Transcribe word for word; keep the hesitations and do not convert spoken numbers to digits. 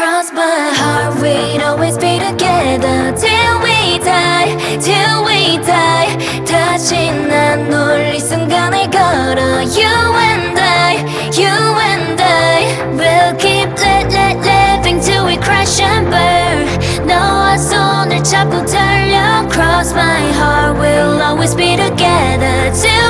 Cross my heart, we'd always be together till we die, till we die. 다시 난 널 이 순간을 걸어. You and I, you and I will keep li li living till we crash and burn. 너와 손을 잡고 달려. Cross my heart, we'll always be together till